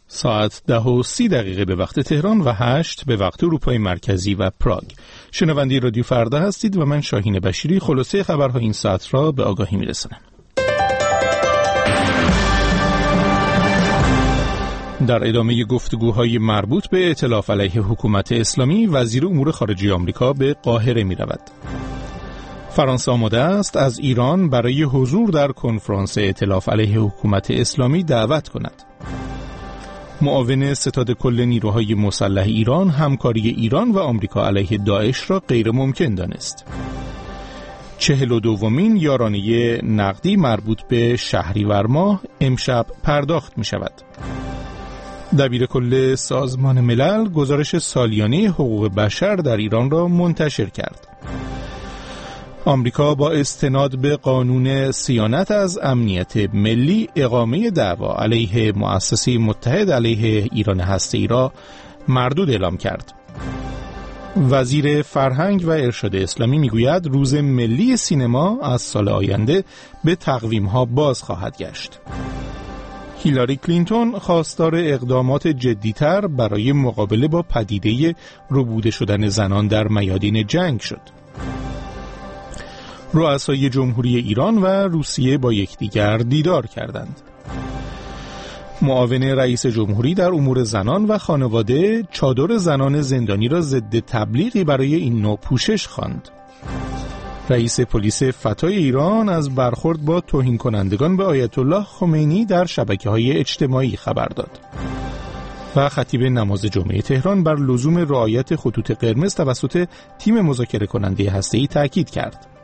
ساعت 10:30 به وقت تهران و 8 به وقت اروپای مرکزی و پراگ. شنونده رادیو فردا هستید و من شاهین بشیری خلاصه خبرهای این ساعت را به آگاهی میرسانم. در ادامه گفتگوهای مربوط به ائتلاف علیه حکومت اسلامی، وزیر امور خارجه آمریکا به قاهره می رود. فرانسه آماده است از ایران برای حضور در کنفرانس ائتلاف علیه حکومت اسلامی دعوت کند. معاون ستاد کل نیروهای مسلح ایران همکاری ایران و آمریکا علیه داعش را غیر ممکن دانست. 42مین یارانه نقدی مربوط به شهریور ماه امشب پرداخت می شود. دبیر کل سازمان ملل گزارش سالیانه حقوق بشر در ایران را منتشر کرد. آمریکا با استناد به قانون صیانت از امنیت ملی اقامه دعوا علیه مؤسسه متحد علیه ایران هسته‌ای را مردود اعلام کرد. وزیر فرهنگ و ارشاد اسلامی میگوید روز ملی سینما از سال آینده به تقویم‌ها باز خواهد گشت. هیلاری کلینتون خواستار اقدامات جدی‌تر برای مقابله با پدیده ربوده شدن زنان در میادین جنگ شد. رؤسای جمهوری ایران و روسیه با یکدیگر دیدار کردند. معاون رئیس جمهوری در امور زنان و خانواده چادر زنان زندانی را ضد تبلیغی برای این نوع پوشش خواند. رئیس پلیس فتای ایران از برخورد با توهین کنندگان به آیت الله خمینی در شبکه‌های اجتماعی خبر داد. و خطیب نماز جمعه تهران بر لزوم رعایت خطوط قرمز توسط تیم مذاکره کننده هسته‌ای تاکید کرد.